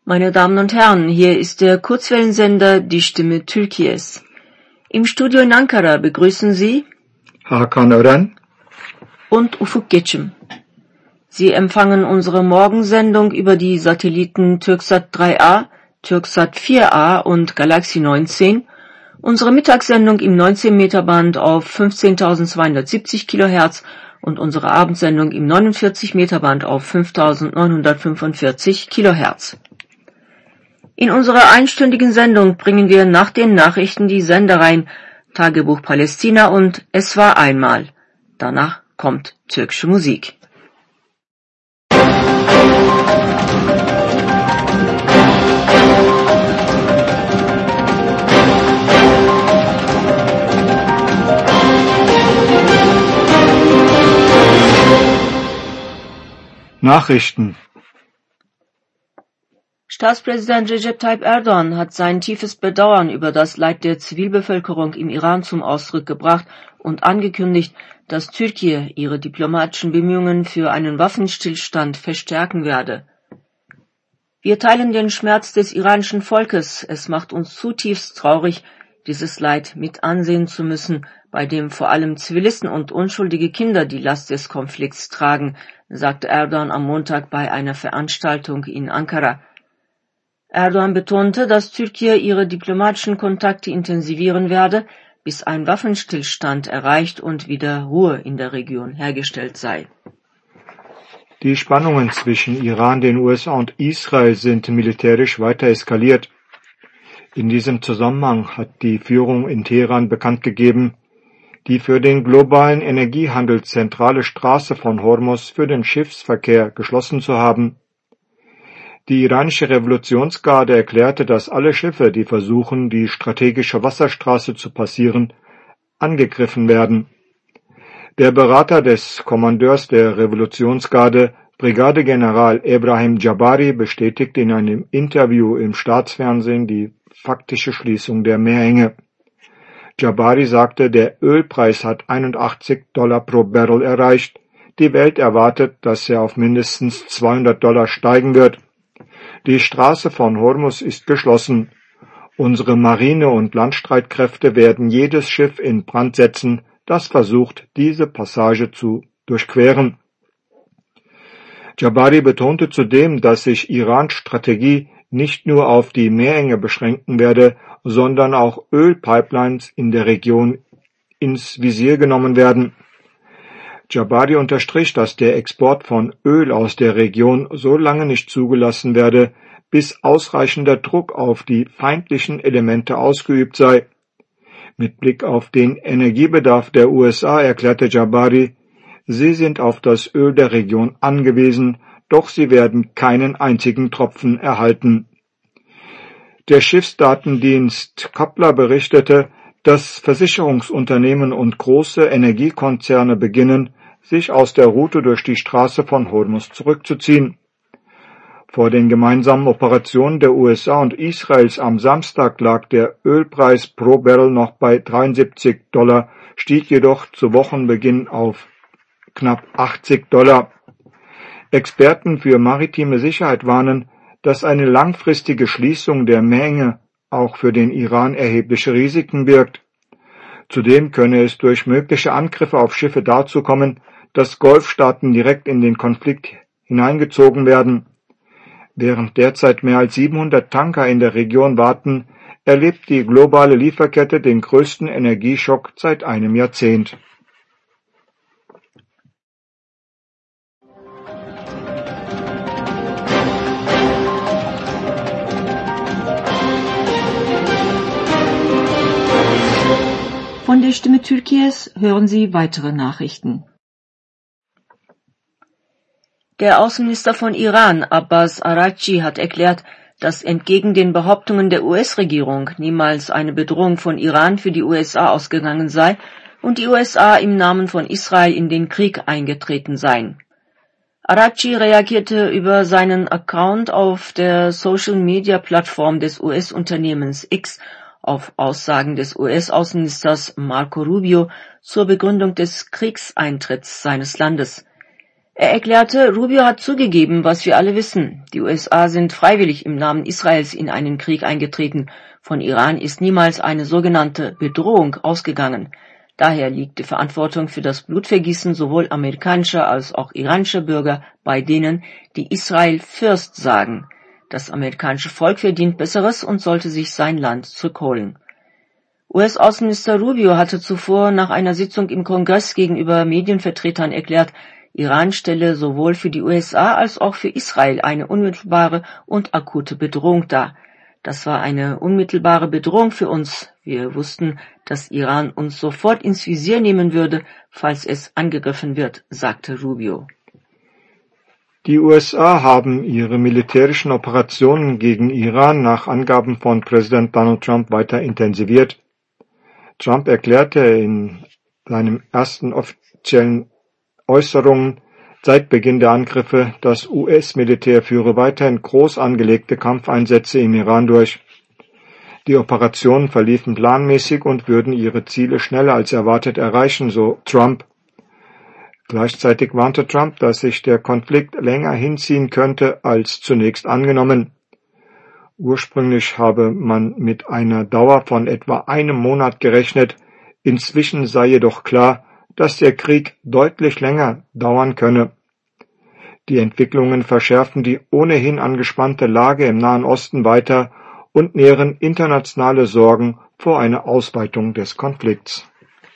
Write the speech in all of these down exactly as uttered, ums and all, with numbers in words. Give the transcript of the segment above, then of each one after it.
Meine Damen und Herren, hier ist der Kurzwellensender Die Stimme Türkiye's. Im Studio in Ankara begrüßen Sie Hakan Ören und Ufuk Geçim. Sie empfangen unsere Morgensendung über die Satelliten Türksat drei A, Türksat vier A und Galaxy neunzehn, unsere Mittagssendung im neunzehn Meter Band auf fünfzehntausendzweihundertsiebzig Kilohertz und unsere Abendsendung im neunundvierzig Meter Band auf fünftausendneunhundertfünfundvierzig Kilohertz. In unserer einstündigen Sendung bringen wir nach den Nachrichten die Sendereien Tagebuch Palästina und Es war einmal. Danach kommt türkische Musik. Nachrichten. Staatspräsident Recep Tayyip Erdoğan hat sein tiefes Bedauern über das Leid der Zivilbevölkerung im Iran zum Ausdruck gebracht und angekündigt, dass Türkei ihre diplomatischen Bemühungen für einen Waffenstillstand verstärken werde. Wir teilen den Schmerz des iranischen Volkes. Es macht uns zutiefst traurig, dieses Leid mit ansehen zu müssen, bei dem vor allem Zivilisten und unschuldige Kinder die Last des Konflikts tragen, sagte Erdoğan am Montag bei einer Veranstaltung in Ankara. Erdoğan betonte, dass Türkei ihre diplomatischen Kontakte intensivieren werde, bis ein Waffenstillstand erreicht und wieder Ruhe in der Region hergestellt sei. Die Spannungen zwischen Iran, den U S A und Israel sind militärisch weiter eskaliert. In diesem Zusammenhang hat die Führung in Teheran bekannt gegeben, die für den globalen Energiehandel zentrale Straße von Hormuz für den Schiffsverkehr geschlossen zu haben. Die iranische Revolutionsgarde erklärte, dass alle Schiffe, die versuchen, die strategische Wasserstraße zu passieren, angegriffen werden. Der Berater des Kommandeurs der Revolutionsgarde, Brigadegeneral Ebrahim Jabari, bestätigt in einem Interview im Staatsfernsehen die faktische Schließung der Meerenge. Jabari sagte, der Ölpreis hat einundachtzig Dollar pro Barrel erreicht. Die Welt erwartet, dass er auf mindestens zweihundert Dollar steigen wird. Die Straße von Hormuz ist geschlossen. Unsere Marine- und Landstreitkräfte werden jedes Schiff in Brand setzen, das versucht, diese Passage zu durchqueren. Jabari betonte zudem, dass sich Irans Strategie nicht nur auf die Meerenge beschränken werde, sondern auch Ölpipelines in der Region ins Visier genommen werden. Jabari unterstrich, dass der Export von Öl aus der Region so lange nicht zugelassen werde, bis ausreichender Druck auf die feindlichen Elemente ausgeübt sei. Mit Blick auf den Energiebedarf der U S A erklärte Jabari, sie sind auf das Öl der Region angewiesen, doch sie werden keinen einzigen Tropfen erhalten. Der Schiffsdatendienst Kpler berichtete, dass Versicherungsunternehmen und große Energiekonzerne beginnen, sich aus der Route durch die Straße von Hormuz zurückzuziehen. Vor den gemeinsamen Operationen der U S A und Israels am Samstag lag der Ölpreis pro Barrel noch bei dreiundsiebzig Dollar, stieg jedoch zu Wochenbeginn auf knapp achtzig Dollar. Experten für maritime Sicherheit warnen, dass eine langfristige Schließung der Meerenge auch für den Iran erhebliche Risiken birgt. Zudem könne es durch mögliche Angriffe auf Schiffe dazu kommen, dass Golfstaaten direkt in den Konflikt hineingezogen werden. Während derzeit mehr als siebenhundert Tanker in der Region warten, erlebt die globale Lieferkette den größten Energieschock seit einem Jahrzehnt. Von der Stimme Türkiye's hören Sie weitere Nachrichten. Der Außenminister von Iran, Abbas Araghchi, hat erklärt, dass entgegen den Behauptungen der U S-Regierung niemals eine Bedrohung von Iran für die U S A ausgegangen sei und die U S A im Namen von Israel in den Krieg eingetreten seien. Araghchi reagierte über seinen Account auf der Social-Media-Plattform des U S-Unternehmens X auf Aussagen des U S-Außenministers Marco Rubio zur Begründung des Kriegseintritts seines Landes. Er erklärte, Rubio hat zugegeben, was wir alle wissen. Die U S A sind freiwillig im Namen Israels in einen Krieg eingetreten. Von Iran ist niemals eine sogenannte Bedrohung ausgegangen. Daher liegt die Verantwortung für das Blutvergießen sowohl amerikanischer als auch iranischer Bürger bei denen, die Israel first sagen. Das amerikanische Volk verdient Besseres und sollte sich sein Land zurückholen. U S-Außenminister Rubio hatte zuvor nach einer Sitzung im Kongress gegenüber Medienvertretern erklärt, Iran stelle sowohl für die U S A als auch für Israel eine unmittelbare und akute Bedrohung dar. Das war eine unmittelbare Bedrohung für uns. Wir wussten, dass Iran uns sofort ins Visier nehmen würde, falls es angegriffen wird, sagte Rubio. Die U S A haben ihre militärischen Operationen gegen Iran nach Angaben von Präsident Donald Trump weiter intensiviert. Trump erklärte in seinen ersten offiziellen Äußerungen seit Beginn der Angriffe, das U S-Militär führe weiterhin groß angelegte Kampfeinsätze im Iran durch. Die Operationen verliefen planmäßig und würden ihre Ziele schneller als erwartet erreichen, so Trump. Gleichzeitig warnte Trump, dass sich der Konflikt länger hinziehen könnte als zunächst angenommen. Ursprünglich habe man mit einer Dauer von etwa einem Monat gerechnet, inzwischen sei jedoch klar, dass der Krieg deutlich länger dauern könne. Die Entwicklungen verschärfen die ohnehin angespannte Lage im Nahen Osten weiter und nähren internationale Sorgen vor einer Ausweitung des Konflikts.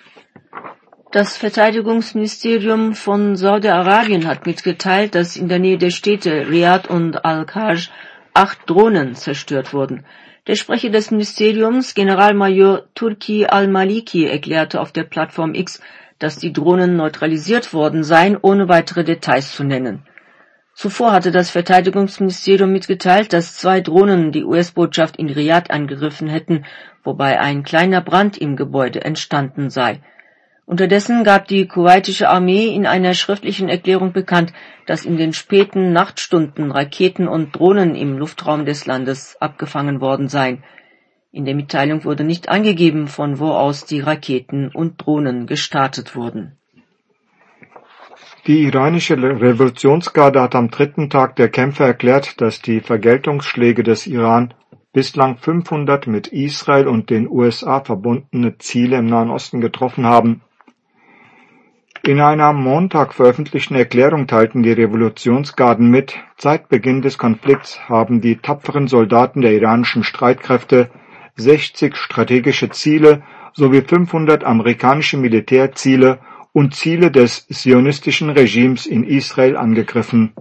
Das Verteidigungsministerium von Saudi-Arabien hat mitgeteilt, dass in der Nähe der Städte Riyadh und Al-Kharj acht Drohnen zerstört wurden. Der Sprecher des Ministeriums, Generalmajor Turki al-Maliki, erklärte auf der Plattform X, dass die Drohnen neutralisiert worden seien, ohne weitere Details zu nennen. Zuvor hatte das Verteidigungsministerium mitgeteilt, dass zwei Drohnen die U S-Botschaft in Riyadh angegriffen hätten, wobei ein kleiner Brand im Gebäude entstanden sei. Unterdessen gab die kuwaitische Armee in einer schriftlichen Erklärung bekannt, dass in den späten Nachtstunden Raketen und Drohnen im Luftraum des Landes abgefangen worden seien. In der Mitteilung wurde nicht angegeben, von wo aus die Raketen und Drohnen gestartet wurden. Die iranische Revolutionsgarde hat am dritten Tag der Kämpfe erklärt, dass die Vergeltungsschläge des Iran bislang fünfhundert mit Israel und den U S A verbundene Ziele im Nahen Osten getroffen haben. In einer am Montag veröffentlichten Erklärung teilten die Revolutionsgarden mit, seit Beginn des Konflikts haben die tapferen Soldaten der iranischen Streitkräfte sechzig strategische Ziele sowie fünfhundert amerikanische Militärziele und Ziele des zionistischen Regimes in Israel angegriffen.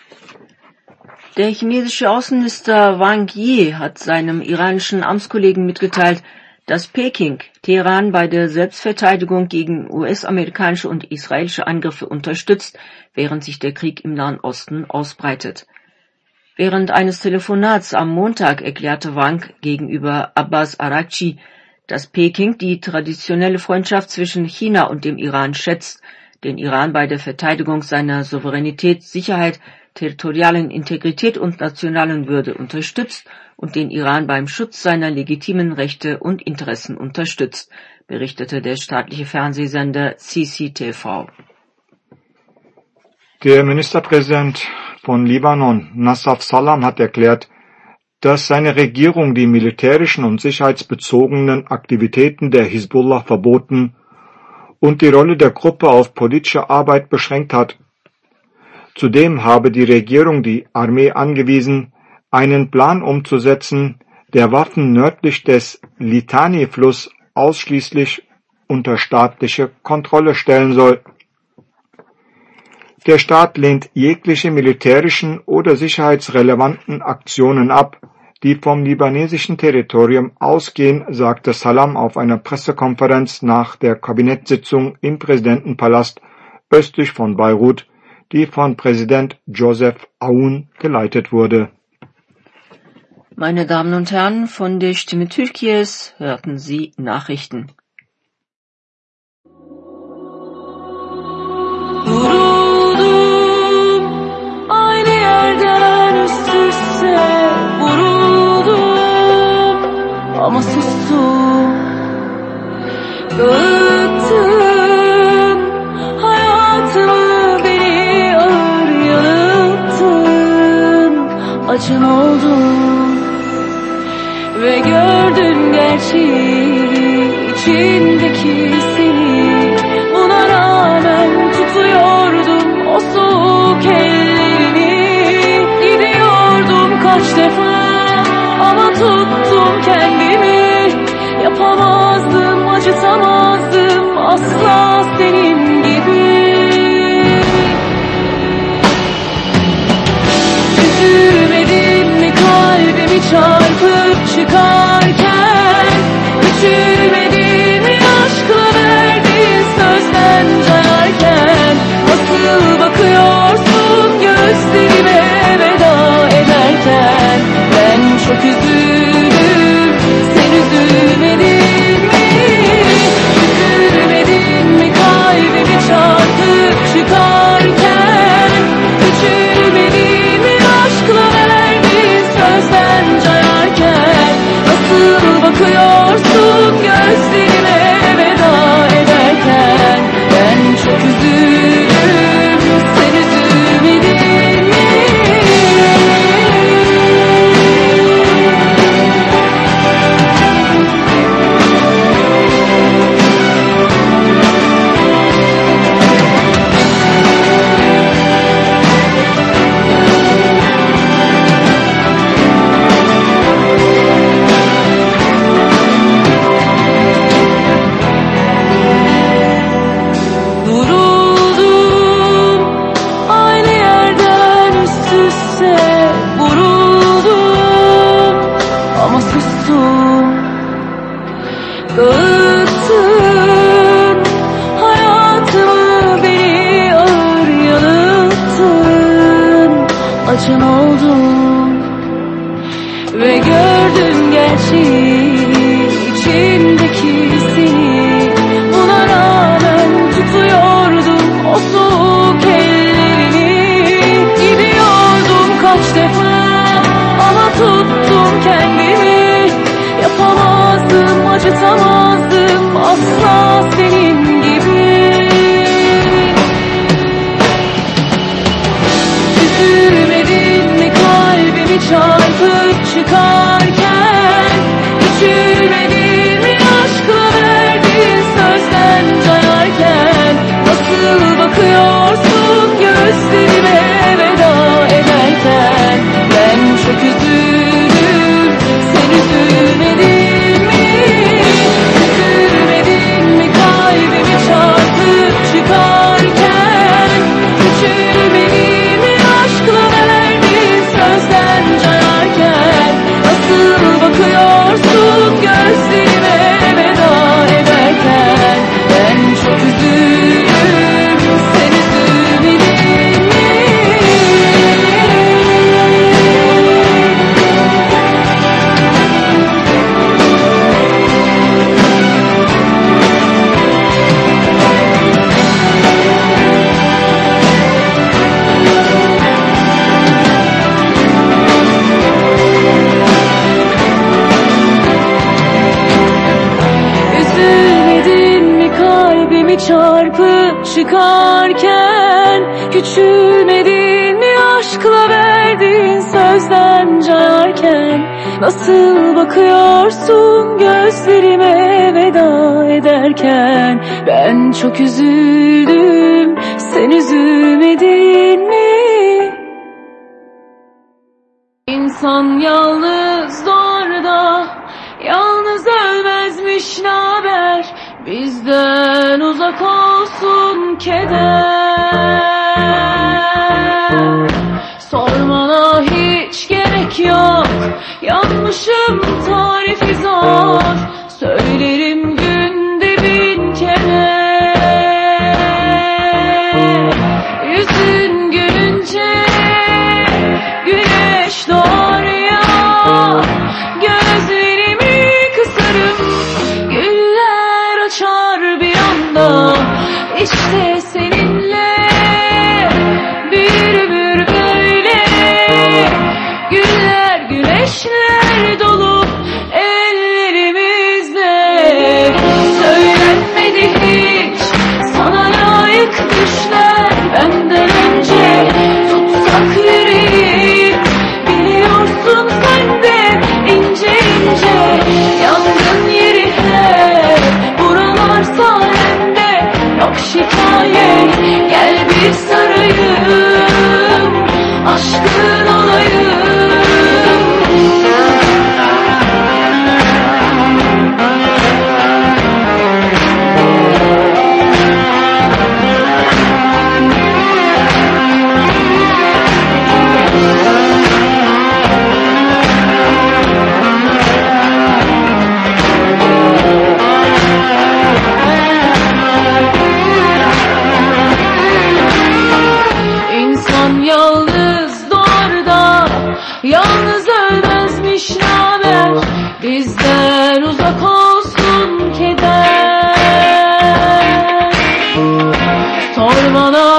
Der chinesische Außenminister Wang Yi hat seinem iranischen Amtskollegen mitgeteilt, dass Peking Teheran bei der Selbstverteidigung gegen U S-amerikanische und israelische Angriffe unterstützt, während sich der Krieg im Nahen Osten ausbreitet. Während eines Telefonats am Montag erklärte Wang gegenüber Abbas Araghchi, dass Peking die traditionelle Freundschaft zwischen China und dem Iran schätzt, den Iran bei der Verteidigung seiner Souveränität, Sicherheit, territorialen Integrität und nationalen Würde unterstützt und den Iran beim Schutz seiner legitimen Rechte und Interessen unterstützt, berichtete der staatliche Fernsehsender C C T V. Der Ministerpräsident von Libanon, Nassaf Salam, hat erklärt, dass seine Regierung die militärischen und sicherheitsbezogenen Aktivitäten der Hisbollah verboten und die Rolle der Gruppe auf politische Arbeit beschränkt hat. Zudem habe die Regierung die Armee angewiesen, einen Plan umzusetzen, der Waffen nördlich des Litani-Fluss ausschließlich unter staatliche Kontrolle stellen soll. Der Staat lehnt jegliche militärischen oder sicherheitsrelevanten Aktionen ab, die vom libanesischen Territorium ausgehen, sagte Salam auf einer Pressekonferenz nach der Kabinettssitzung im Präsidentenpalast östlich von Beirut, die von Präsident Joseph Aoun geleitet wurde. Meine Damen und Herren, von der Stimme Türkiye's hörten Sie Nachrichten. Ama sustum, dağıttın hayatımı, beni içimdeki seni. Buna rağmen tutuyordum o soğuk ellerini. Gidiyordum kaç defa ama tuttum kendimi. Yapamazdım, acıtamazdım asla senin gibi. Üzülmedin mi kalbimi çarpıp çıkarken? Küçülmedin mi aşkla verdiğin sözden cayarken? Nasıl bakıyorsun gözlerime veda ederken? Ben çok üzüldüm, sen üzülmedin mi? Üzülmedin mi kalbimi çarpıp çıkarken? Küçülmedin mi aşkla verdiğin sözden cayarken? Nasıl bakıyorsun gözlerime veda ederken? Ben çok üzüldüm, sen üzülmedin mi? Vuruldum aynı yerden üst üste, vuruldum ama sustum. Dağıttın hayatımı, beni ağır yanılttın. Acın oldum ve gördüm gerçeği, içimdeki seni. Buna rağmen tutuyordum o soğuk ellerini. Gidiyordum kaç defa ama tuttum kendimi. Yapamazdım, acıtamazdım asla senin gibi. Üzülmedin mi kalbimi çarpıp çıkarken? Küçülmedin mi aşkla verdiğin sözden cayarken? Nasıl bakıyorsun gözlerime veda ederken? Ben çok üzüldüm, sen üzülmedin mi? Üzülmedin mi kalbimi çarpıp çıkarken? Küçülmedin mi aşkla verdiğin sözden cayarken? Nasıl bakıyorsun gözlerime veda ederken? Ben çok üzüldüm, sen üzülmedin mi? Üzülmedin mi kalbimi çarpıp çıkarken? Küçülmedin mi aşkla verdiğin sözden cayarken? Nasıl bakıyorsun gözlerime veda ederken? Ben çok üzüldüm, sen üzülmedin mi? İnsan yalnız doğar da yalnız ölmezmiş, naber? Bizden uzak olsun keder. Sormana hiç gerek yok, yanmışım tarifi zor. Söylerim günde bin kere. Yüzün gülünce güneş doğar ya. Gözlerimi kısarım, güller açar bir anda. İşte seninle bir ömür böyle. Güller güneşler dolu ellerimizde. Söylenmedi hiç sana layık düşler benden önce. Tutsak yüreği biliyorsun sen de ince ince. Yangın yeri hep buralar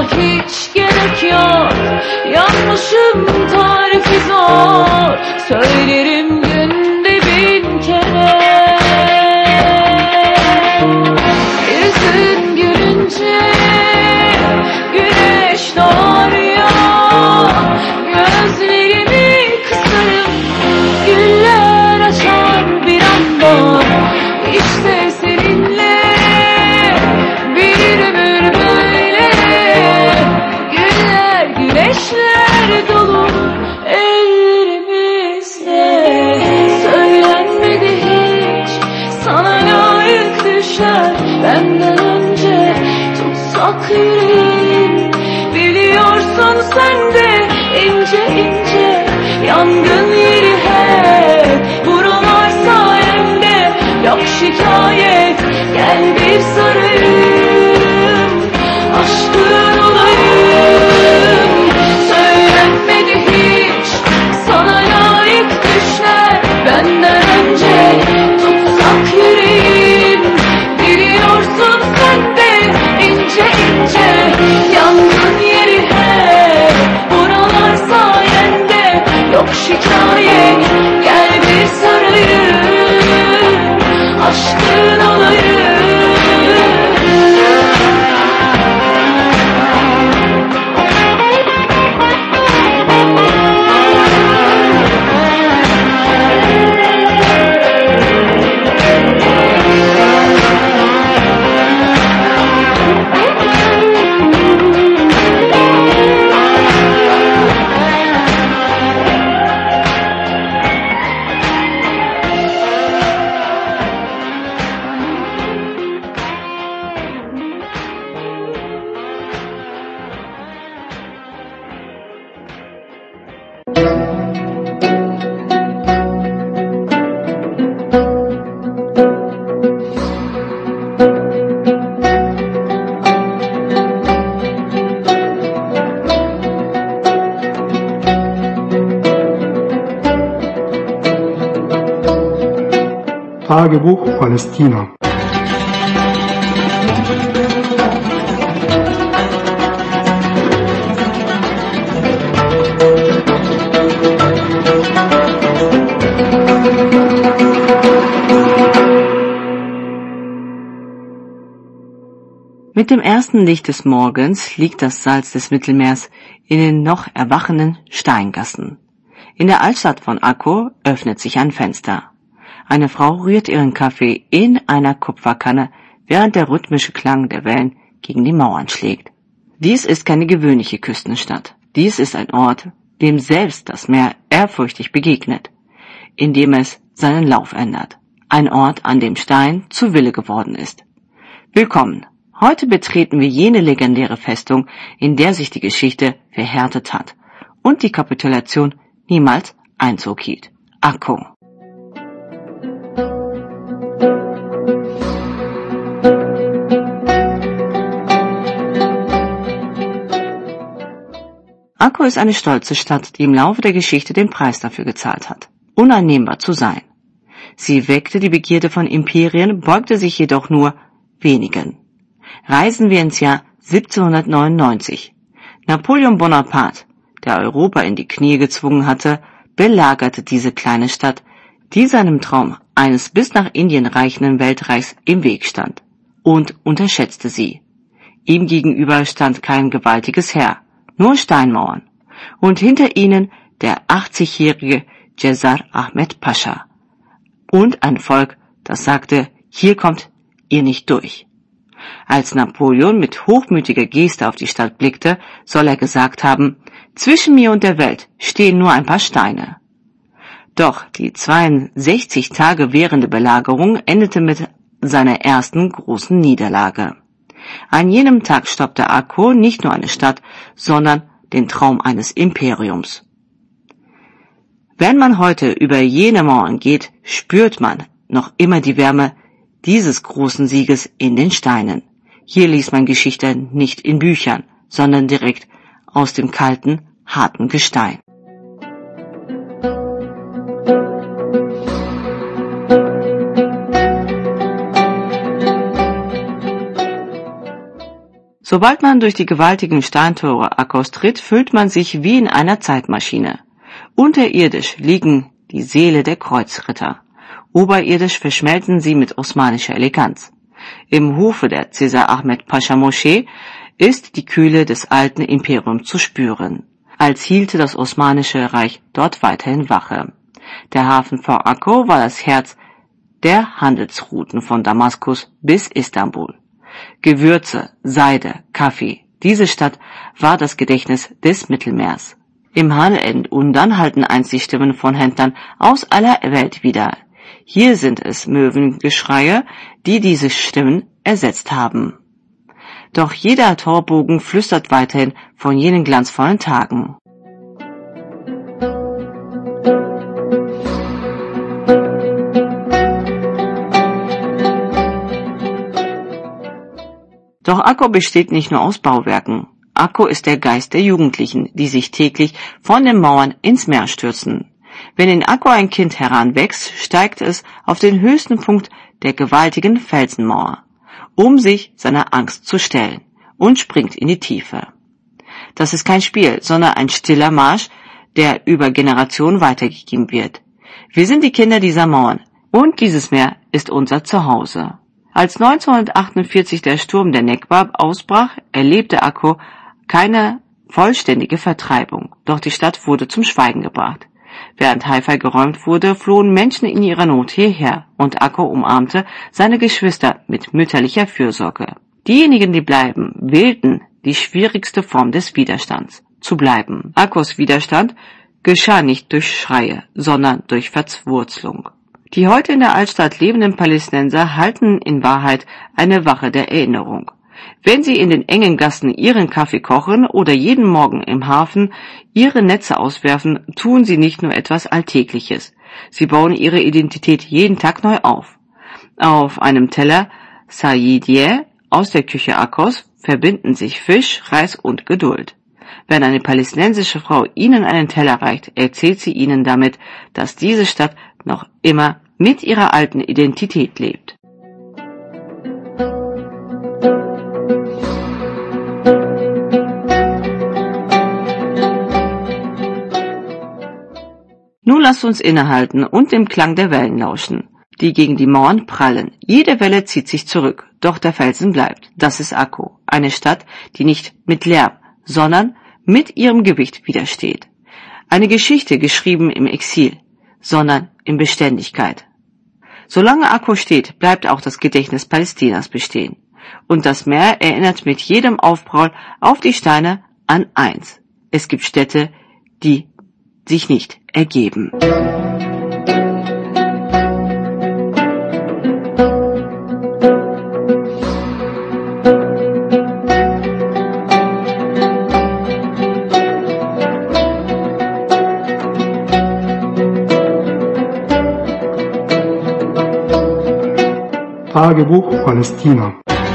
hiç gerek yok. Yanlışım tarifi zor, söylerim günde bin kere. Yüzün gülünce güneş doğuyor, gözlerimi kısarım, güller açar bir anda. İşte seninle bir ömür böyle, güller güneşler dolu ellerimizde. Söylenmedi hiç sana layık düşler, benden önce tutsak yüreğim. Biliyorsun sen de ince ince yangın yeri hep buralar sayende. Yok şikayet, gel bir sarayım, aşkın olayım. Söylenmedi hiç sana layık düşler, benden önce tutsak yüreğim. Biliyorsun sen de ince ince yangın yeri hep buralar sayende. Yok şikayet, gel bir sarayım, aşkın olayım. Tagebuch Palästina. Mit dem ersten Licht des Morgens liegt das Salz des Mittelmeers in den noch erwachenden Steingassen. In der Altstadt von Akko öffnet sich ein Fenster. Eine Frau rührt ihren Kaffee in einer Kupferkanne, während der rhythmische Klang der Wellen gegen die Mauern schlägt. Dies ist keine gewöhnliche Küstenstadt. Dies ist ein Ort, dem selbst das Meer ehrfurchtig begegnet, indem es seinen Lauf ändert. Ein Ort, an dem Stein zu Wille geworden ist. Willkommen! Heute betreten wir jene legendäre Festung, in der sich die Geschichte verhärtet hat und die Kapitulation niemals Einzug hielt. Akko. Akko ist eine stolze Stadt, die im Laufe der Geschichte den Preis dafür gezahlt hat, uneinnehmbar zu sein. Sie weckte die Begierde von Imperien, beugte sich jedoch nur wenigen. Reisen wir ins Jahr siebzehnhundertneunundneunzig. Napoleon Bonaparte, der Europa in die Knie gezwungen hatte, belagerte diese kleine Stadt, die seinem Traum eines bis nach Indien reichenden Weltreichs im Weg stand, und unterschätzte sie. Ihm gegenüber stand kein gewaltiges Heer, nur Steinmauern, und hinter ihnen der achtzigjährige Cesar Ahmed Pascha und ein Volk, das sagte, hier kommt ihr nicht durch. Als Napoleon mit hochmütiger Geste auf die Stadt blickte, soll er gesagt haben, zwischen mir und der Welt stehen nur ein paar Steine. Doch die zweiundsechzig Tage währende Belagerung endete mit seiner ersten großen Niederlage. An jenem Tag stoppte Akko nicht nur eine Stadt, sondern den Traum eines Imperiums. Wenn man heute über jene Mauern geht, spürt man noch immer die Wärme dieses großen Sieges in den Steinen. Hier liest man Geschichte nicht in Büchern, sondern direkt aus dem kalten, harten Gestein. Sobald man durch die gewaltigen Steintore Akkos tritt, fühlt man sich wie in einer Zeitmaschine. Unterirdisch liegen die Seele der Kreuzritter. Oberirdisch verschmelzen sie mit osmanischer Eleganz. Im Hofe der Cäsar Ahmed Pascha Moschee ist die Kühle des alten Imperiums zu spüren, als hielte das Osmanische Reich dort weiterhin Wache. Der Hafen vor Akko war das Herz der Handelsrouten von Damaskus bis Istanbul. Gewürze, Seide, Kaffee, diese Stadt war das Gedächtnis des Mittelmeers. Im Hanend Undan halten einst die Stimmen von Händlern aus aller Welt wider. Hier sind es Möwengeschreie, die diese Stimmen ersetzt haben. Doch jeder Torbogen flüstert weiterhin von jenen glanzvollen Tagen. Doch Akko besteht nicht nur aus Bauwerken. Akko ist der Geist der Jugendlichen, die sich täglich von den Mauern ins Meer stürzen. Wenn in Akko ein Kind heranwächst, steigt es auf den höchsten Punkt der gewaltigen Felsenmauer, um sich seiner Angst zu stellen, und springt in die Tiefe. Das ist kein Spiel, sondern ein stiller Marsch, der über Generationen weitergegeben wird. Wir sind die Kinder dieser Mauern, und dieses Meer ist unser Zuhause. Als neunzehnhundertachtundvierzig der Sturm der Nekba ausbrach, erlebte Akko keine vollständige Vertreibung, doch die Stadt wurde zum Schweigen gebracht. Während Haifa geräumt wurde, flohen Menschen in ihrer Not hierher, und Akko umarmte seine Geschwister mit mütterlicher Fürsorge. Diejenigen, die bleiben, wählten die schwierigste Form des Widerstands, zu bleiben. Akkos Widerstand geschah nicht durch Schreie, sondern durch Verwurzelung. Die heute in der Altstadt lebenden Palästinenser halten in Wahrheit eine Wache der Erinnerung. Wenn sie in den engen Gassen ihren Kaffee kochen oder jeden Morgen im Hafen ihre Netze auswerfen, tun sie nicht nur etwas Alltägliches. Sie bauen ihre Identität jeden Tag neu auf. Auf einem Teller Saïdieh aus der Küche Akkos verbinden sich Fisch, Reis und Geduld. Wenn eine palästinensische Frau ihnen einen Teller reicht, erzählt sie ihnen damit, dass diese Stadt noch immer mit ihrer alten Identität lebt. Nun lasst uns innehalten und dem Klang der Wellen lauschen, die gegen die Mauern prallen. Jede Welle zieht sich zurück, doch der Felsen bleibt. Das ist Akko, eine Stadt, die nicht mit Lärm, sondern mit ihrem Gewicht widersteht. Eine Geschichte geschrieben im Exil, sondern in Beständigkeit. Solange Akko steht, bleibt auch das Gedächtnis Palästinas bestehen. Und das Meer erinnert mit jedem Aufprall auf die Steine an eins. Es gibt Städte, die sich nicht ergeben. Tagebuch Palästina.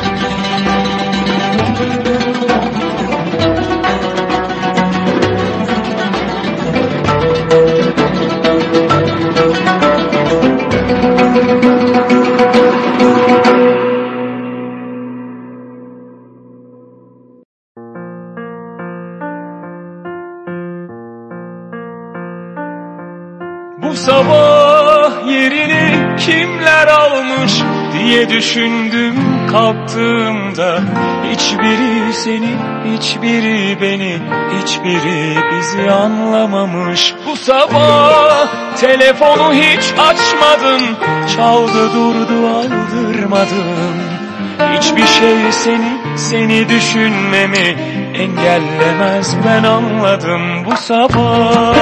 Bu sabah yerini kimler almış diye düşündüm kalktığımda. Hiçbiri seni, hiçbiri beni, hiçbiri bizi anlamamış. Bu sabah telefonu hiç açmadın, çaldı durdu aldırmadın. Hiçbir şey seni, seni düşünmemi engellemez, ben anladım bu sabah.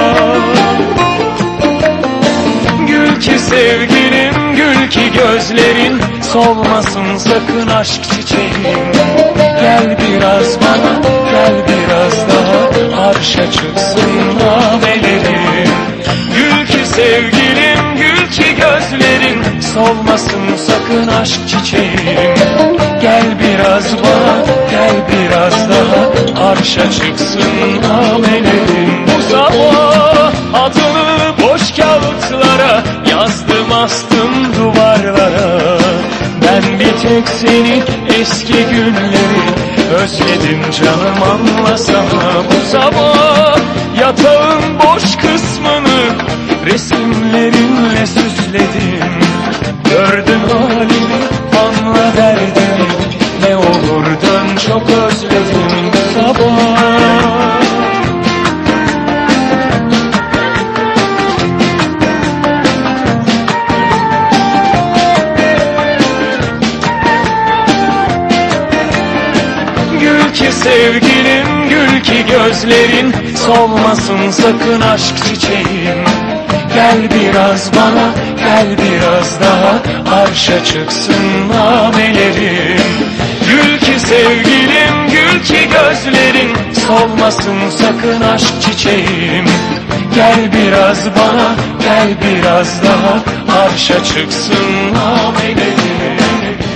Gül ki sevgilim, gül ki gözlerin solmasın sakın aşk çiçeğim. Gel biraz bana, gel biraz daha arşa çıksın namelerim. Gül ki sevgilim, gül ki gözlerin solmasın sakın aşk çiçeğim. Gel biraz bana, gel biraz daha arşa çıksın namelerim. Bu sabah adını boş kağıtlara yazdım astım duvarlara. Ben bir tek seni eski günleri Özledim canım anlasana bu sabah. Yatağın boş kısmını resimlerinle süsledim. Gördün halimi, anla derdimi, ne olur dön, çok özledim bu sabah. Gül ki sevgilim, gül ki gözlerin solmasın sakın aşk çiçeğim. Gel biraz bana, gel biraz daha, arşa çıksın namelerim. Gül ki sevgilim, gül ki gözlerin solmasın sakın aşk çiçeğim. Gel biraz bana, gel biraz daha, arşa çıksın namelerim.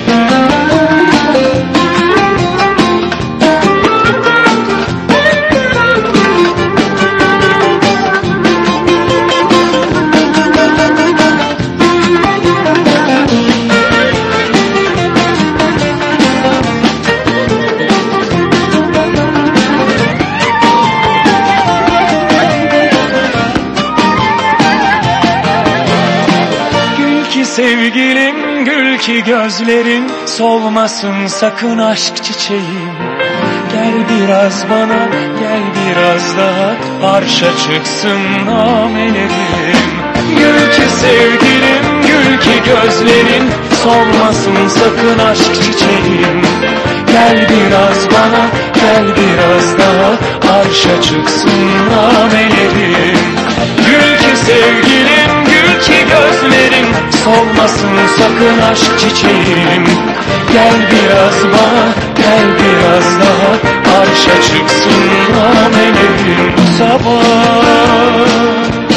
Sevgilim, gül ki gözlerin solmasın sakın aşk çiçeğim. Gel biraz bana, gel biraz daha, arşa çıksın namelerim. Gül ki sevgilim, gül ki gözlerin solmasın sakın aşk çiçeğim. Gel biraz bana, gel biraz daha, arşa çıksın namelerim. Gül ki sevgilim, gül ki gözlerin solmasın sakın aşk çiçeğim. Gel biraz bana, gel biraz daha, arşa çıksın namelerim bu sabah.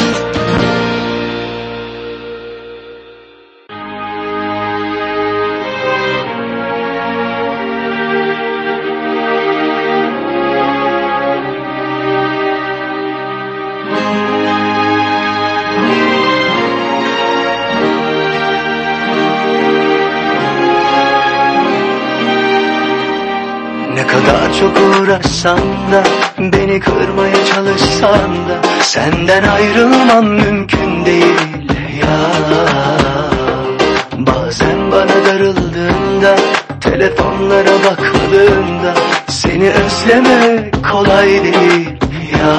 Çok uğraşsan da, beni kırmaya çalışsan da, senden ayrılmam mümkün değil ya. Bazen bana darıldığında, telefonlara bakmadığında, seni özlemek kolay değil ya.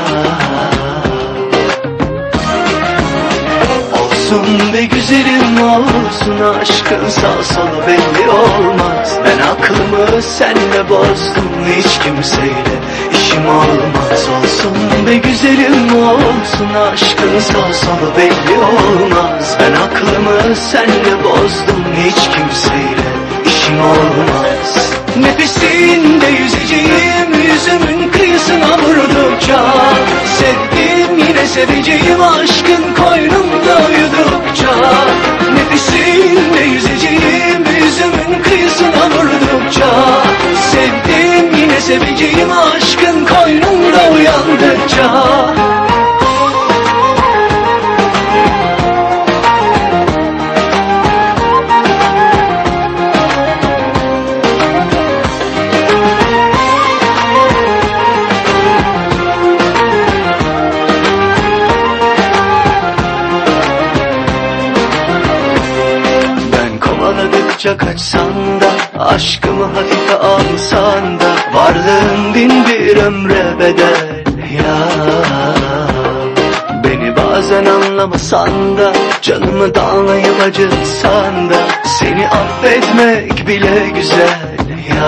Olsun be güzelim olsun, aşkın sağ solu belli olmaz. Ben aklımı senle bozdum, hiç kimseyle işim olmaz. Olsun be güzelim olsun, aşkın sağ solu belli olmaz. Ben aklımı senle bozdum, hiç kimseyle işim olmaz. Nefesinde yüzeceğim, yüzümün kıyısına vurdukça, sevdim yine seveceğim, aşkın koynumda uyudukça. Nefesinde yüzeceğim, yüzümün kıyısına vurdukça, sevdim yine seveceğim, aşkın koynumda uyandıkça. Kaçsan da, aşkımı hafife alsan da, varlığın bin bir ömre bedel ya. Beni bazen anlamasan da, canımı dağlayıp acıtsan da, seni affetmek bile güzel ya.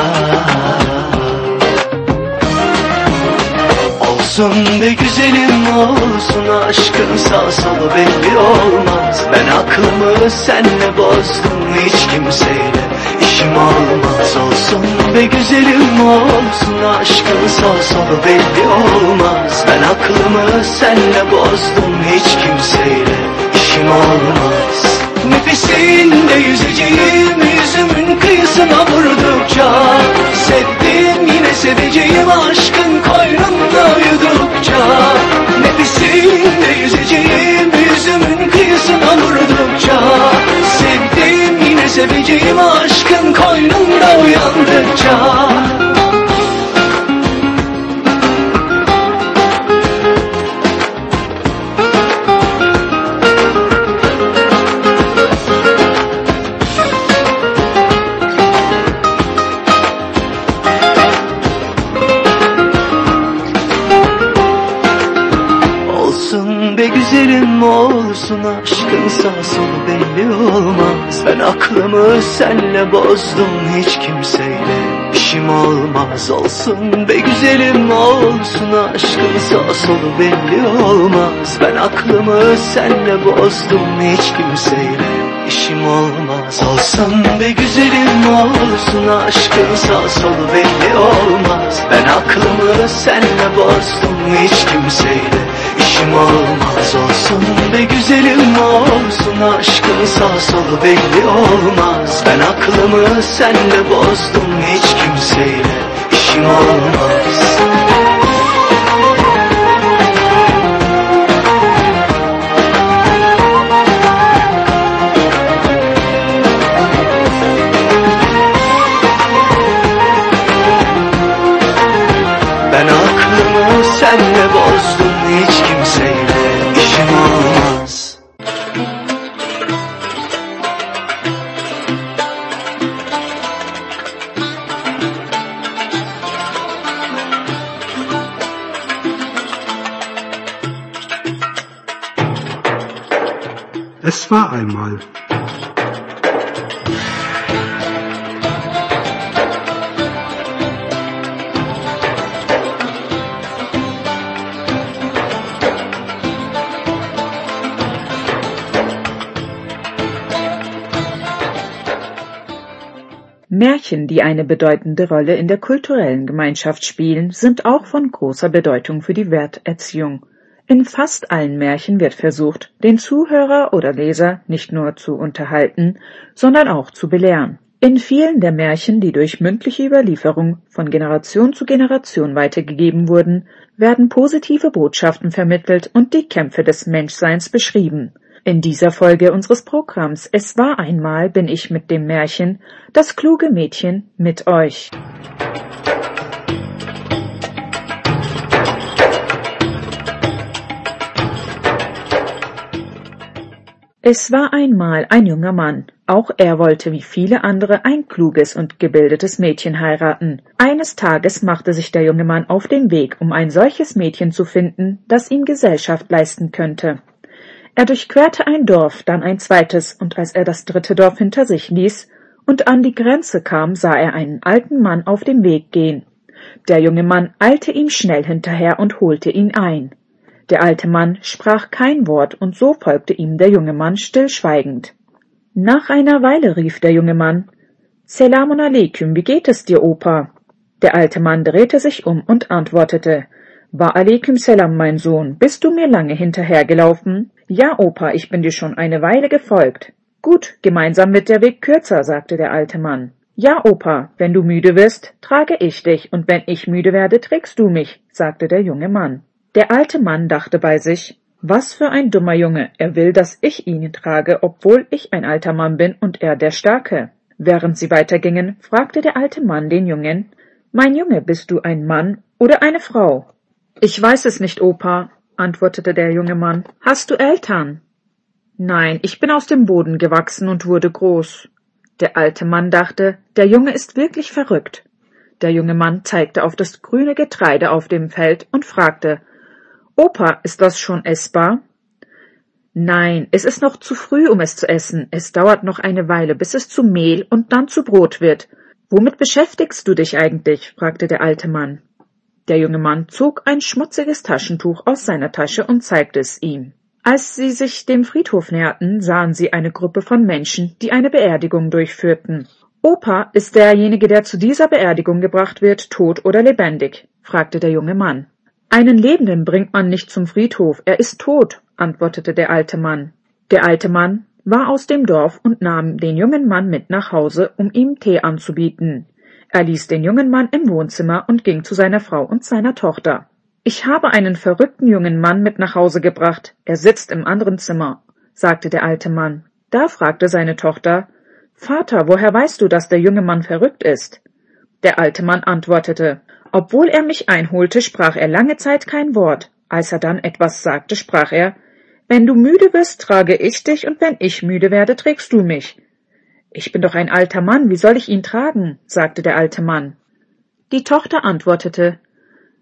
Olsun be güzelim olsun, aşkın sağ solu belli olmaz. Ben aklımı senle bozdum, hiç kimseyle işim olmaz. Olsun be güzelim olsun, aşkın sağ solu belli olmaz. Ben aklımı senle bozdum, hiç kimseyle işim olmaz. Nefesinde yüzeceğim, yüzümün kıyısına vurdukça, sevdim yine seveceğim, aşkın koynumda uyudukça. Nefesinde yüzeceğim, yüzümün kıyısına vurdukça, sevdim yine seveceğim, aşkın koynumda uyandıkça. güzelim olsun, aşkın sağ solu belli olmaz. Ben aklımı senle bozdum, hiç kimseyle işim olmaz. Olsun be güzelim olsun, aşkın sağ solu belli olmaz. Ben aklımı senle bozdum, hiç kimseyle işim olmaz. Olsun be güzelim olsun, aşkın sağ solu belli olmaz. Ben aklımı senle bozdum, hiç kimseyle işim olmaz. Olsun be güzelim olsun, aşkın sağ solu belli olmaz. Ben aklımı senle bozdum, hiç kimseyle işim olmaz. Ben aklımı senle bozdum, hiç kimseyle işim olmaz. Es war einmal. Märchen, die eine bedeutende Rolle in der kulturellen Gemeinschaft spielen, sind auch von großer Bedeutung für die Werterziehung. In fast allen Märchen wird versucht, den Zuhörer oder Leser nicht nur zu unterhalten, sondern auch zu belehren. In vielen der Märchen, die durch mündliche Überlieferung von Generation zu Generation weitergegeben wurden, werden positive Botschaften vermittelt und die Kämpfe des Menschseins beschrieben. In dieser Folge unseres Programms Es war einmal bin ich mit dem Märchen Das kluge Mädchen mit euch. Es war einmal ein junger Mann. Auch er wollte wie viele andere ein kluges und gebildetes Mädchen heiraten. Eines Tages machte sich der junge Mann auf den Weg, um ein solches Mädchen zu finden, das ihm Gesellschaft leisten könnte. Er durchquerte ein Dorf, dann ein zweites, und als er das dritte Dorf hinter sich ließ und an die Grenze kam, sah er einen alten Mann auf dem Weg gehen. Der junge Mann eilte ihm schnell hinterher und holte ihn ein. Der alte Mann sprach kein Wort, und so folgte ihm der junge Mann stillschweigend. Nach einer Weile rief der junge Mann: »Selamun alaikum, wie geht es dir, Opa?« Der alte Mann drehte sich um und antwortete: »Wa alaikum selam, mein Sohn, bist du mir lange hinterhergelaufen?« »Ja, Opa, ich bin dir schon eine Weile gefolgt.« »Gut, gemeinsam wird der Weg kürzer«, sagte der alte Mann. »Ja, Opa, wenn du müde wirst, trage ich dich, und wenn ich müde werde, trägst du mich«, sagte der junge Mann. Der alte Mann dachte bei sich: »Was für ein dummer Junge, er will, dass ich ihn trage, obwohl ich ein alter Mann bin und er der Starke.« Während sie weitergingen, fragte der alte Mann den Jungen: »Mein Junge, bist du ein Mann oder eine Frau?« »Ich weiß es nicht, Opa«, antwortete der junge Mann. »Hast du Eltern?« »Nein, ich bin aus dem Boden gewachsen und wurde groß.« Der alte Mann dachte, der Junge ist wirklich verrückt. Der junge Mann zeigte auf das grüne Getreide auf dem Feld und fragte: »Opa, ist das schon essbar?« »Nein, es ist noch zu früh, um es zu essen. Es dauert noch eine Weile, bis es zu Mehl und dann zu Brot wird. Womit beschäftigst du dich eigentlich?« fragte der alte Mann. Der junge Mann zog ein schmutziges Taschentuch aus seiner Tasche und zeigte es ihm. Als sie sich dem Friedhof näherten, sahen sie eine Gruppe von Menschen, die eine Beerdigung durchführten. »Opa, ist derjenige, der zu dieser Beerdigung gebracht wird, tot oder lebendig?« fragte der junge Mann. »Einen Lebenden bringt man nicht zum Friedhof, er ist tot«, antwortete der alte Mann. Der alte Mann war aus dem Dorf und nahm den jungen Mann mit nach Hause, um ihm Tee anzubieten. Er ließ den jungen Mann im Wohnzimmer und ging zu seiner Frau und seiner Tochter. »Ich habe einen verrückten jungen Mann mit nach Hause gebracht. Er sitzt im anderen Zimmer«, sagte der alte Mann. Da fragte seine Tochter: »Vater, woher weißt du, dass der junge Mann verrückt ist?« Der alte Mann antwortete: »Obwohl er mich einholte, sprach er lange Zeit kein Wort. Als er dann etwas sagte, sprach er: »Wenn du müde wirst, trage ich dich, und wenn ich müde werde, trägst du mich.« »Ich bin doch ein alter Mann, wie soll ich ihn tragen?«, sagte der alte Mann. Die Tochter antwortete: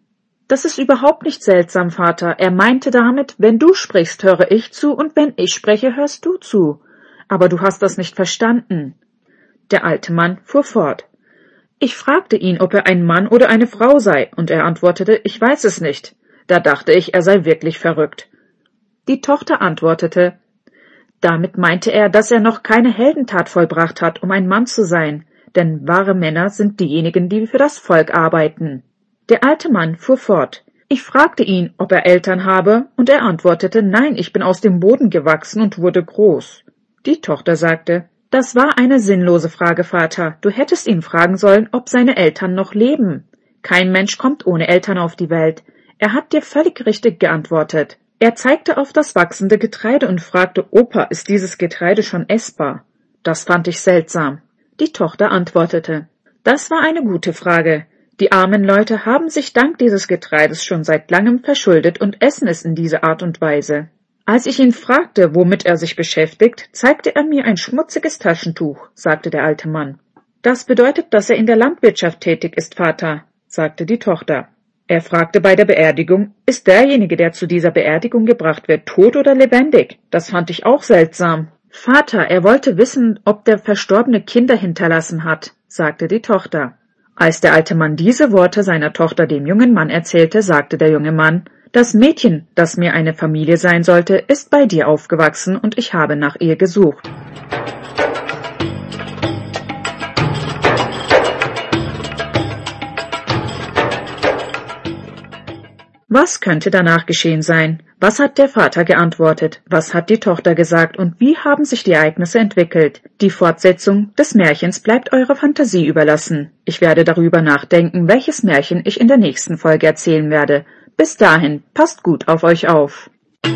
»Das ist überhaupt nicht seltsam, Vater. Er meinte damit, wenn du sprichst, höre ich zu, und wenn ich spreche, hörst du zu. Aber du hast das nicht verstanden.« Der alte Mann fuhr fort. »Ich fragte ihn, ob er ein Mann oder eine Frau sei, und er antwortete, ich weiß es nicht. Da dachte ich, er sei wirklich verrückt.« Die Tochter antwortete, damit meinte er, dass er noch keine Heldentat vollbracht hat, um ein Mann zu sein, denn wahre Männer sind diejenigen, die für das Volk arbeiten. Der alte Mann fuhr fort. »Ich fragte ihn, ob er Eltern habe, und er antwortete, nein, ich bin aus dem Boden gewachsen und wurde groß.« Die Tochter sagte, »Das war eine sinnlose Frage, Vater. Du hättest ihn fragen sollen, ob seine Eltern noch leben. Kein Mensch kommt ohne Eltern auf die Welt. Er hat dir völlig richtig geantwortet.« Er zeigte auf das wachsende Getreide und fragte, »Opa, ist dieses Getreide schon essbar?« Das fand ich seltsam. Die Tochter antwortete, »Das war eine gute Frage. Die armen Leute haben sich dank dieses Getreides schon seit langem verschuldet und essen es in dieser Art und Weise.« Als ich ihn fragte, womit er sich beschäftigt, zeigte er mir ein schmutziges Taschentuch, sagte der alte Mann. »Das bedeutet, dass er in der Landwirtschaft tätig ist, Vater«, sagte die Tochter. Er fragte bei der Beerdigung, ist derjenige, der zu dieser Beerdigung gebracht wird, tot oder lebendig? Das fand ich auch seltsam. Vater, er wollte wissen, ob der Verstorbene Kinder hinterlassen hat, sagte die Tochter. Als der alte Mann diese Worte seiner Tochter dem jungen Mann erzählte, sagte der junge Mann, das Mädchen, das mir eine Familie sein sollte, ist bei dir aufgewachsen und ich habe nach ihr gesucht. Was könnte danach geschehen sein? Was hat der Vater geantwortet? Was hat die Tochter gesagt? Und wie haben sich die Ereignisse entwickelt? Die Fortsetzung des Märchens bleibt eurer Fantasie überlassen. Ich werde darüber nachdenken, welches Märchen ich in der nächsten Folge erzählen werde. Bis dahin, passt gut auf euch auf.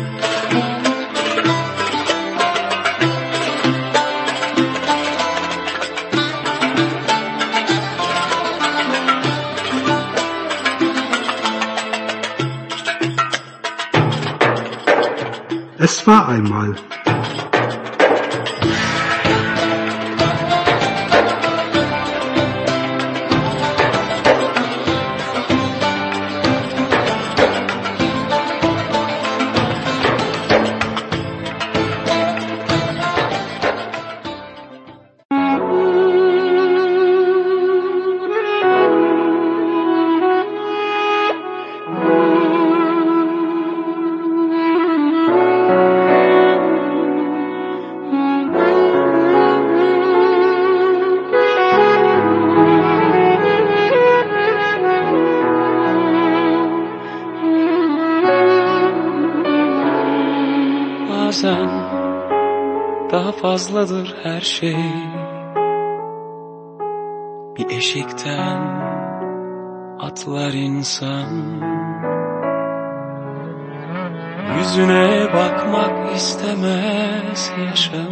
Es war einmal. Bazen daha fazladır her şey. Bir eşikten atlar insan. Yüzüne bakmak istemez yaşam.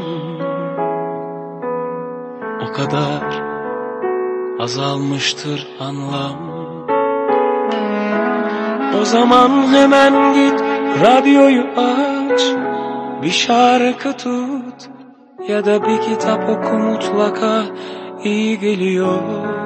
O kadar azalmıştır anlam. O zaman hemen git radyoyu aç. Bir şarkı tut ya da bir kitap oku, mutlaka iyi geliyor.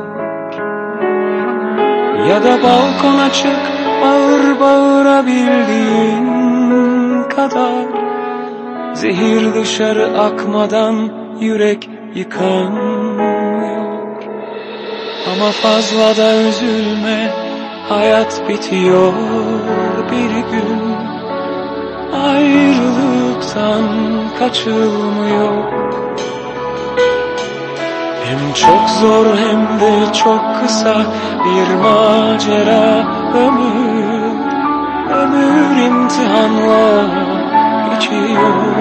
Ya da balkona çık, bağır bağırabildiğin kadar. Zehir dışarı akmadan yürek yıkanmıyor. Ama fazla da üzülme, hayat bitiyor bir gün. Ayrılıktan kaçılmıyor. Hem çok zor hem de çok kısa bir macera ömür. Ömür imtihanla geçiyor.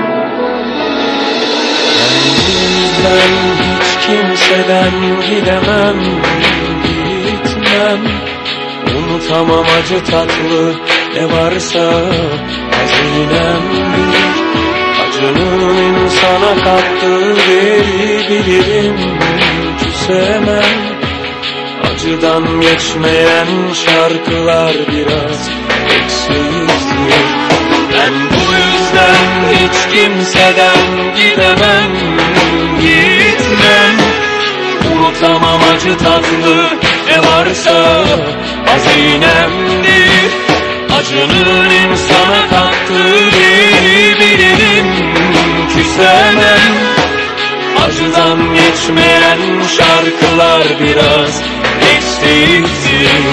Ben bu yüzden hiç kimseden gidemem, gitmem. Unutamam acı tatlı ne varsa hazinemdir. Acının insana kattığı değeri bilirim, küsemem. Acıdan geçmeyen şarkılar biraz eksiktir. Ben bu yüzden hiç kimseden gidemem, gitmem. Unutamam acı tatlı ne varsa hazinemdir. Acının insana kattığı değeri bilirim, küsemem. Acıdan geçmeyen şarkılar biraz eksiktir.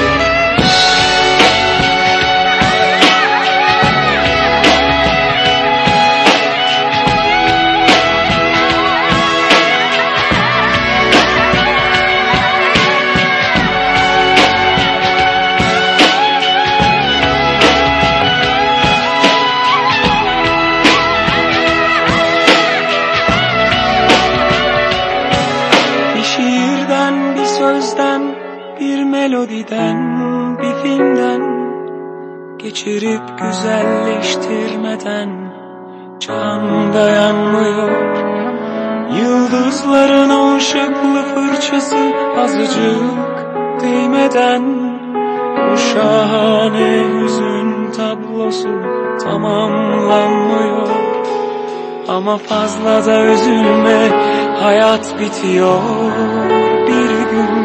Melodiden, bir filmden geçirip güzelleştirmeden can dayanmıyor. Yıldızların o ışıklı fırçası azıcık değmeden bu şahane hüzün tablosu tamamlanmıyor. Ama fazla da üzülme, hayat bitiyor bir gün.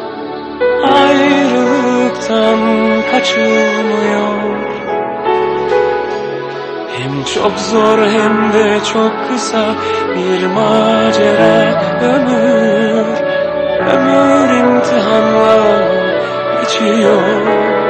Ayrılıktan kaçılmıyor. Hem çok zor hem de çok kısa bir macera ömür. Ömür imtihanla geçiyor.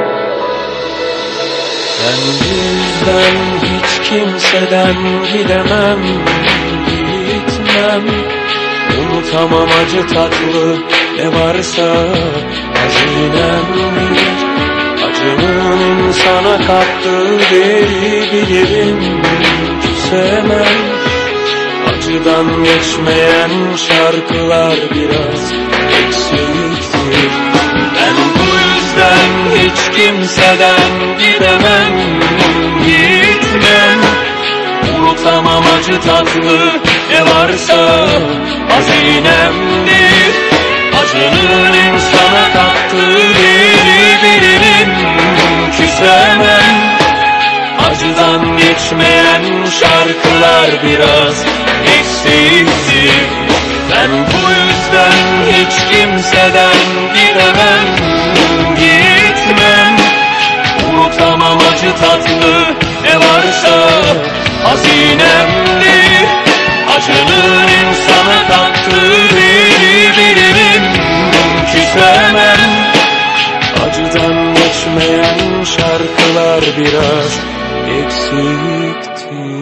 Ben bu yüzden hiç kimseden gidemem, gitmem. Unutamam acı tatlı ne varsa hazinemdir. Acının insana kattığı değeri bilirim, küsemem. Acıdan geçmeyen şarkılar biraz eksiktir. Ben bu yüzden hiç kimseden gidemem, gitmem. Unutamam acı tatlı ne varsa hazinemdir. Acının insana kattığı değeri bilirim, küsemem. Acıdan geçmeyen şarkılar biraz eksiktir. Ben bu yüzden hiç kimseden gidemem, gitmem. Unutamam acı tatlı ne varsa hazinemdir. Acının insana kattığı değeri bilirim, küsemem. Acıdan geçmeyen şarkılar biraz eksiktir.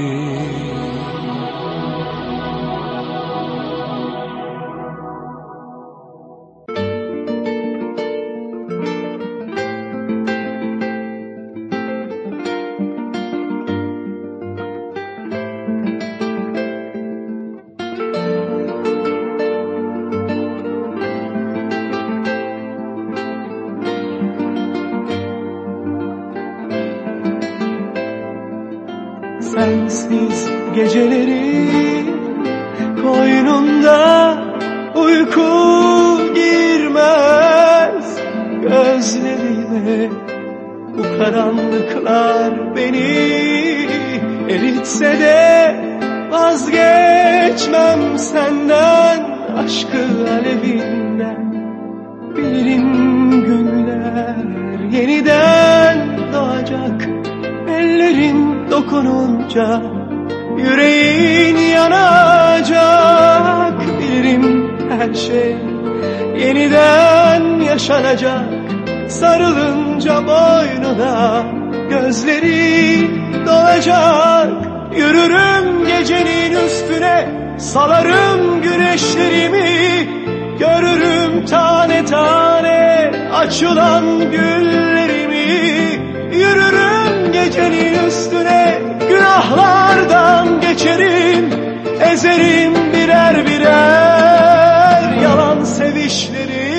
Sensiz geceleri koynunda uyku girmez gözlerime. Bu karanlıklar beni eritse de vazgeçmem senden, aşkı alevinden. Bilirim günler yeniden doğacak, ellerin dokununca yüreğin yanacak. Bilirim her şey yeniden yaşanacak, sarılınca boynuna gözleri dolacak. Yürürüm gecenin üstüne, salarım güneşlerimi, görürüm tane tane açılan güllerimi. Yürürüm gecenin üstüne, günahlardan geçerim, ezerim birer birer yalan sevişleri.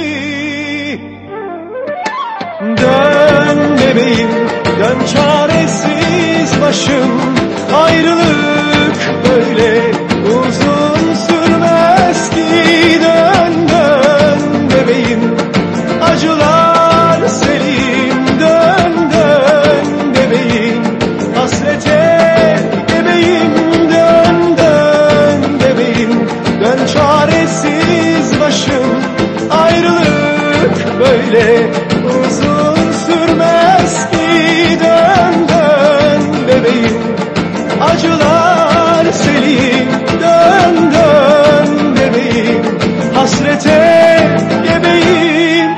Dön bebeğim, dön çaresiz başım, ayrılık böyle uzun sürmez ki. Dön dön bebeğim, acılar selim. Dön dön bebeğim, hasrete bebeğim. Dön dön bebeğim, dön çaresiz başım, ayrılık böyle uzun sürmez ki. Dön dön bebeğim, acılar senin. Dön dön bebeğim, hasrete gebeyim.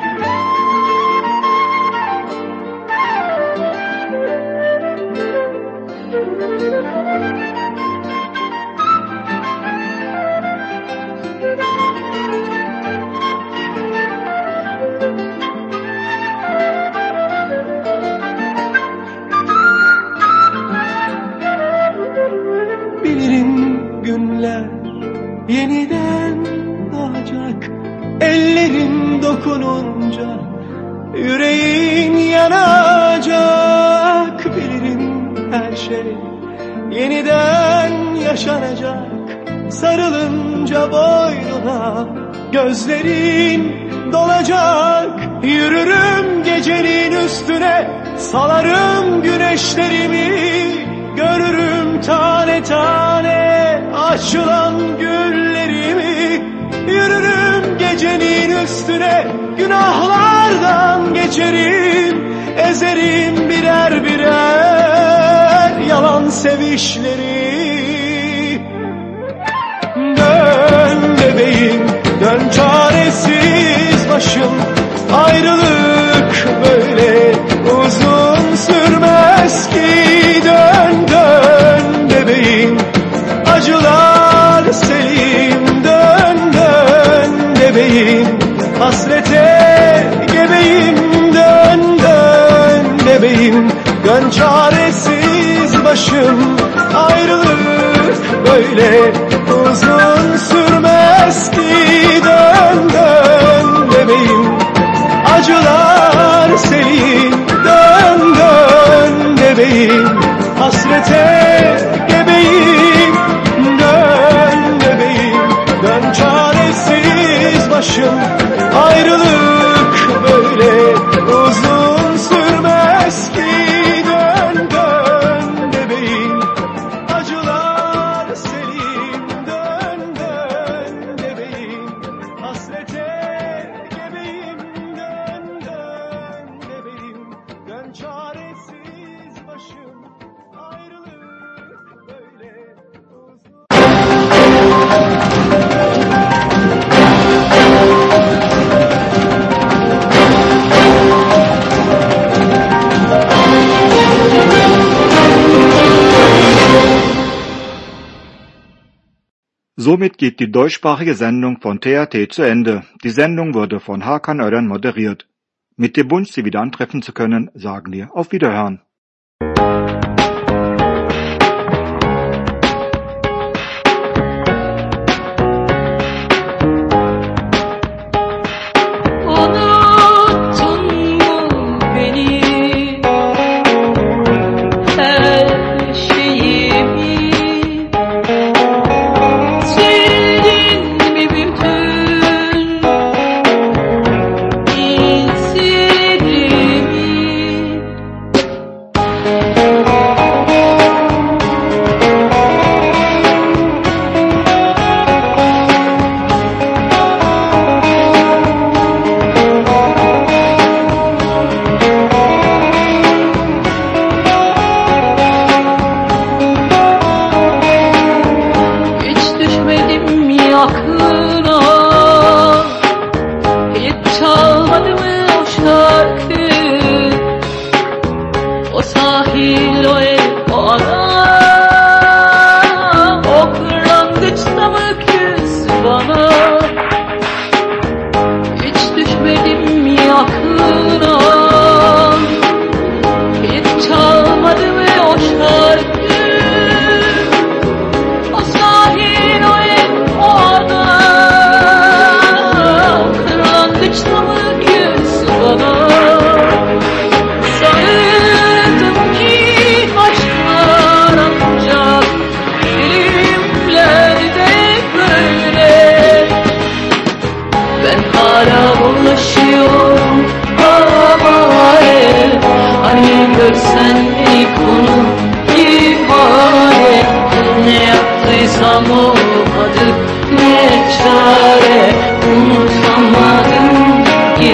Bilirim günler yeniden doğacak, ellerin dokununca yüreğin yanacak. Bilirim her şey yeniden yaşanacak, sarılınca boynuna gözlerin dolacak. Yürürüm gecenin üstüne, salarım güneşlerimi. Görürüm tane tane açılan güllerimi. Yürürüm gecenin üstüne, günahlardan geçerim. Ezerim birer birer yalan sevişleri. Dön bebeğim, dön çaresiz başım. Ayrılık böyle uzun sürmez ki. Dön dön bebeğim, acılar senin. Dön dön bebeğim, hasrete gebeyim. Dön dön bebeğim, dön çaresiz başım. Ayrılık böyle uzun sürmez ki. Dön dön bebeğim, acılar senin. Dön dön bebeğim, hasrete gebeyim. Dön bebeğim, dön çaresiz başım. Ayrılık böyle uzun sürmez ki. Dön dön bebeğim, acılar senin. Dön dön bebeğim, hasrete gebeyim. Dön dön bebeğim, dön çaresiz başım. Ayrılık böyle uzun. Somit geht die deutschsprachige Sendung von T R T zu Ende. Die Sendung wurde von Hakan Ören moderiert. Mit dem Wunsch, Sie wieder antreffen zu können, sagen wir auf Wiederhören. Sarıldım ki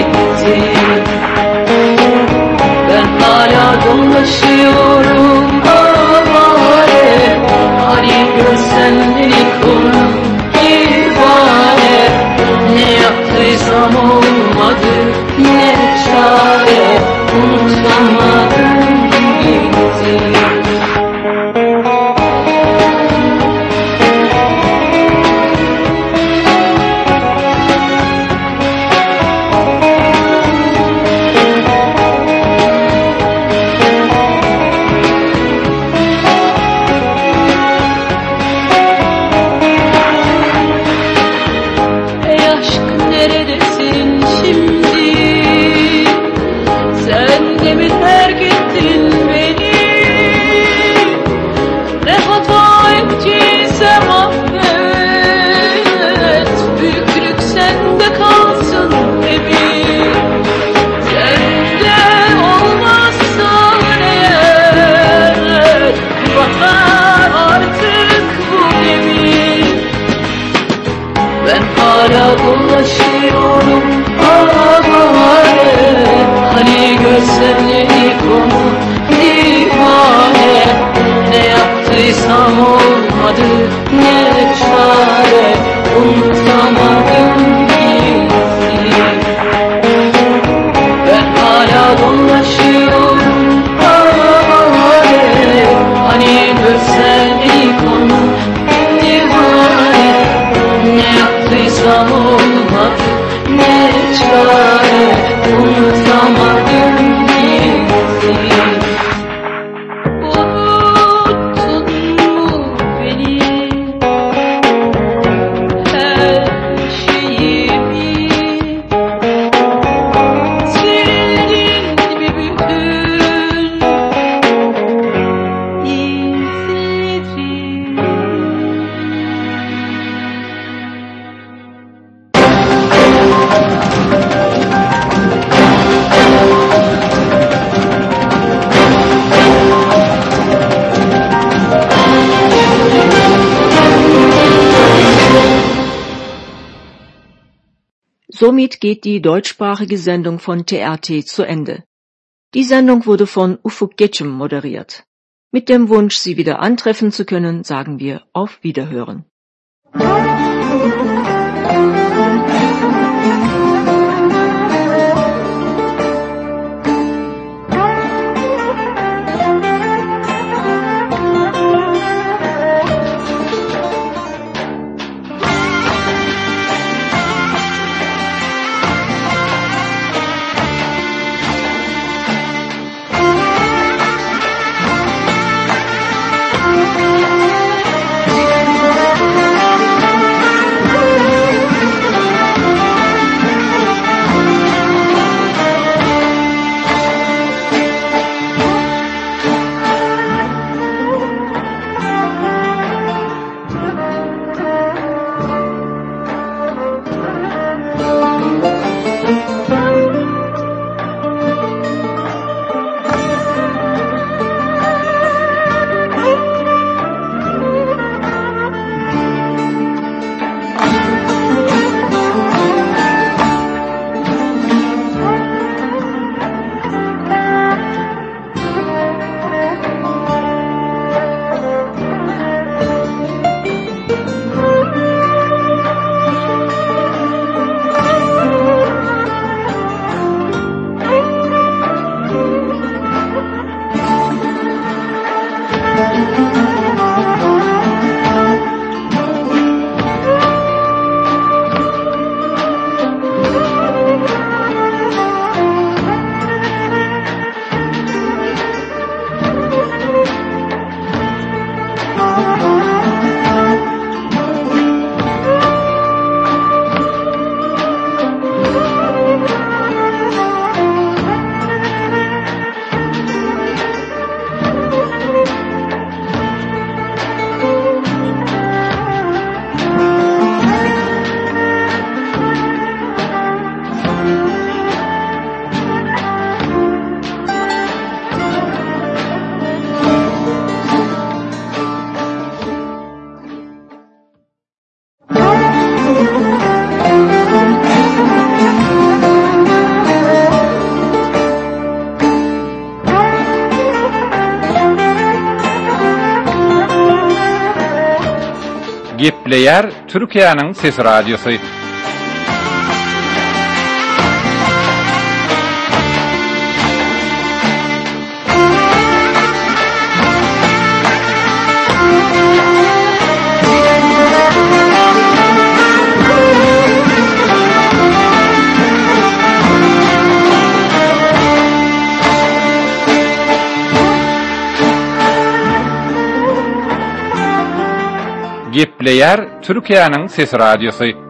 gitti. Ben hala dolaşıyorum avare, hani görsen beni konu divane. Ne yaptıysam olmadı, ne çare, unutamadım gitti. Hala dolaşıyorum avare, hani görsen beni konu divane. Ne yaptıysam olmadı, ne çare, unutamadım gitti. Ben hala dolaşıyorum avare, hani görsen beni konu divane. Ne yaptıysam olmadı, ne çare, unutamadım gitti. Unuttun mu beni, her şeyimi, sildin mi bütün izleri? Somit geht die deutschsprachige Sendung von T R T zu Ende. Die Sendung wurde von Ufuk Getcem moderiert. Mit dem Wunsch, Sie wieder antreffen zu können, sagen wir auf Wiederhören. Gepleyer Türkiye'nin Ses Radyosu. Gepleyer Türkiye'nin Ses Radyosu.